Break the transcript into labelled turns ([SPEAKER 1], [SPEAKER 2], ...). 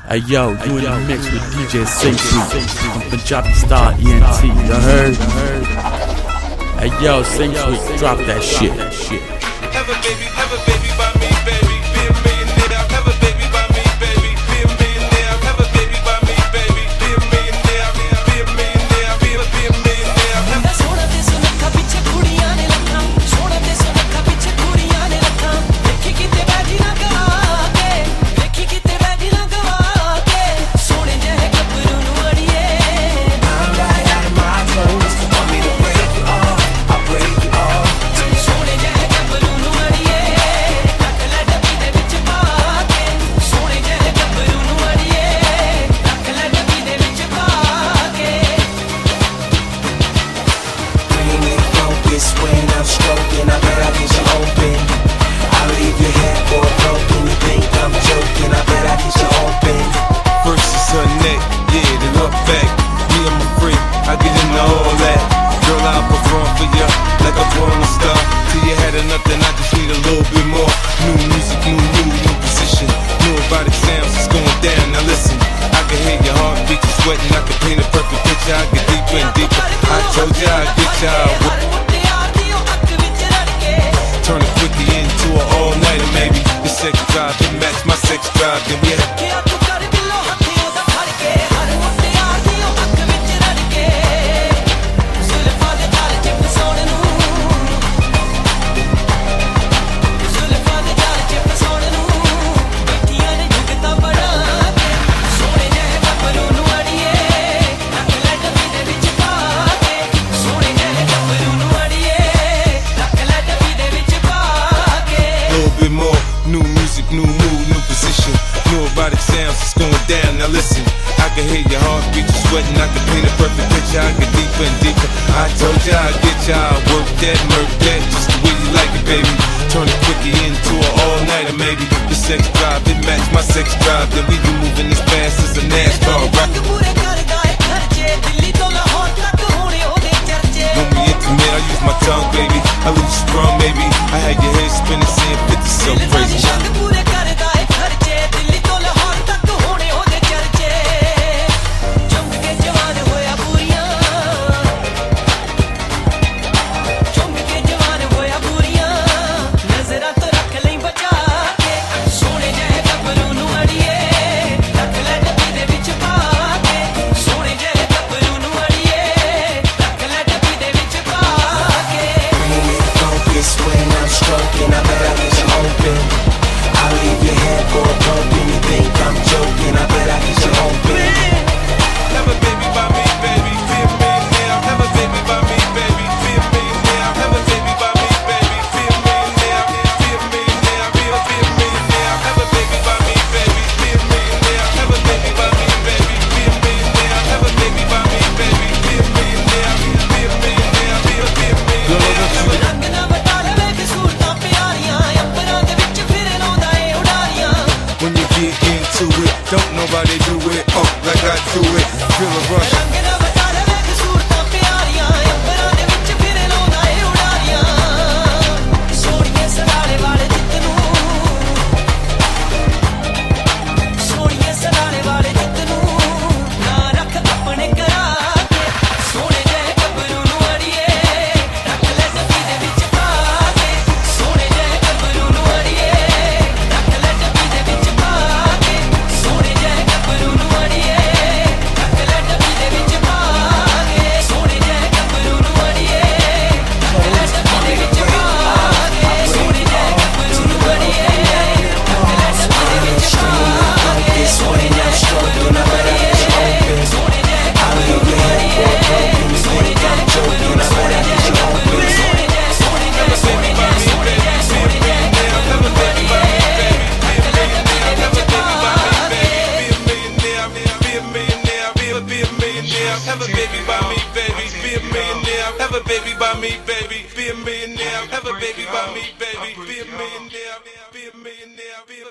[SPEAKER 1] Hey yo, you in the mix with DJ Saintry from Punjabi Star ENT, you heard? Hey yo, Saintry, drop that shit.
[SPEAKER 2] Have a baby by me, baby. Be a millionaire. Have a baby by me, baby. Be a millionaire. Have a baby by me, baby. Be a millionaire. Be a millionaire. Be a millionaire.
[SPEAKER 3] सोना दे सुनखा पीछे कुड़ियां ने लखा सोना दे सुनखा पीछे कुड़ियां ने लखा देखी किते बैठी ना गवा के देखी किते बैठी ना गवा के सोने जहे गबरू नु अड़िए I'm right out of my clothes want me to break you off I'll break you off सोने जहे गबरू नु अड़िए रख ले डब्बी दे विच पा के सोने जहे गबरू नु अड़िए रख ले डब्बी दे विच पा के
[SPEAKER 4] Bring it focus when I'm stroking. I bet I get you open. I leave your head for broken. You think I'm joking? I bet I get you open.
[SPEAKER 2] First is her neck, yeah, then her back. Me, I'm a freak, I get into all that. Girl, I'll perform for ya like a porn star. Till you had enough, then I just need a little bit more. New music, new position. New erotic sounds, it's going down. Now listen, I can hear your heartbeat, you sweating. I can paint a perfect picture. I get deeper and deeper. I told ya I'd get ya. Turn it quickly into an all-nighter, maybe. The sex drive, it match my sex drive, then we have. New music, new mood, new position. New erotic sounds, it's going down. Now listen, I can hear your heartbeat, you sweating. I can paint a perfect picture. I get deeper and deeper. I told ya I'd get ya. I'll work that, murk that, just the way you like it, baby. Turn it quickly into an all-nighter, maybe. The sex drive, it match my sex drive. Then we be moving as fast as a NASCAR ride. When we intimate, I use my tongue, baby. I lose strong, maybe. I had your head spinning, seeing 50 so crazy.
[SPEAKER 4] When I'm stroking, I bet I get you open. I leave your head for broken. You think I'm joking? I bet I get you open.
[SPEAKER 2] Have a baby by me, baby. Be a millionaire. Have a baby by me, baby. Be a millionaire. Have a baby by me, baby. Be a millionaire. Be a millionaire. Be a millionaire. Have a baby by me, baby. Be a millionaire. Have a baby by me, baby. Be a millionaire. Have a baby by me, baby. Be a millionaire. Be a millionaire. Be a millionaire. When you get into it, don't nobody do it like I do it. Feel a rush. Have a baby by me, baby. Be a millionaire. Have a baby by me, baby. Be a millionaire. Have a baby by me, baby. Be a millionaire. Be a millionaire.